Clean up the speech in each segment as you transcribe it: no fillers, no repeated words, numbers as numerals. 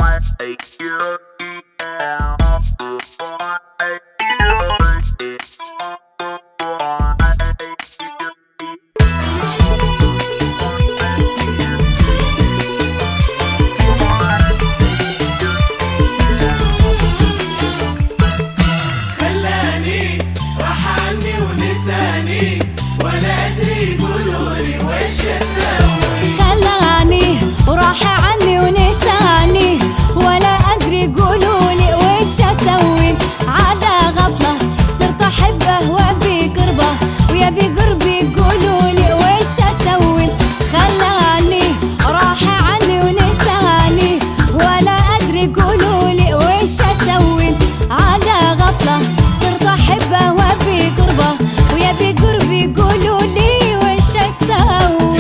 ولا أدري يقولولي وش أسوي. خلاني وراح عني ونساني ولا أدري يقولولي وش أسوي. على غفلة صرت أحبه وأبي قربه ويبي قربي يقولولي وش أسوي. خلاني وراح عني ونساني ولا أدري يقولولي وش أسوي. على غفلة صرت أحبه وأبي قربه ويبي قربي يقولولي وش أسوي.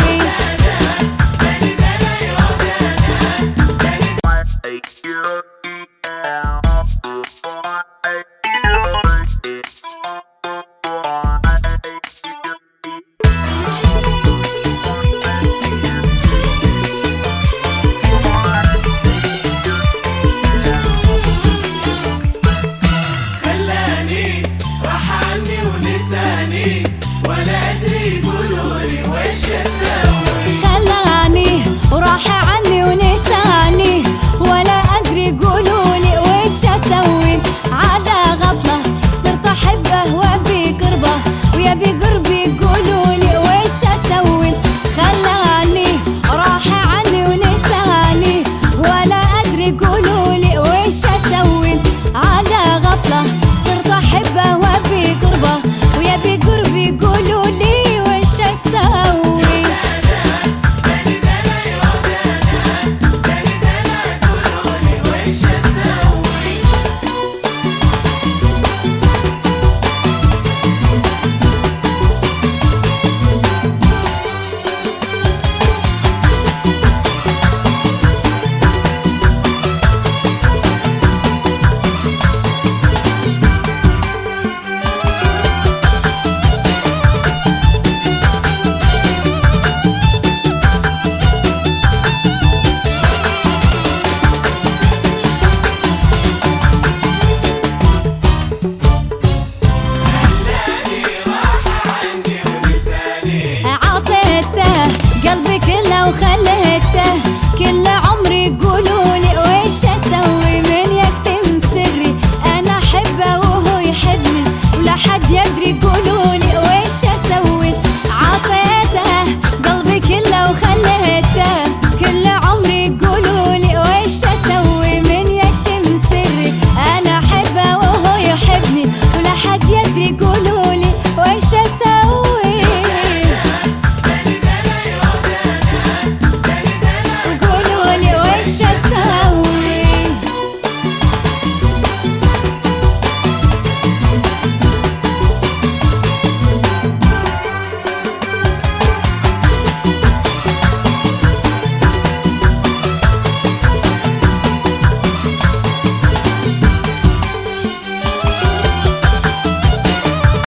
ولا أدري يقولولي وش أسوي. خلاني وراح عني ونساني ولا أدري يقولولي وش أسوي. على غفلة صرت أحبه وأبي قربه ويبي قربي يقولولي وش أسوي. خلاني وراح عني ونساني ولا أدري يقولولي وش أسوي. على غفلة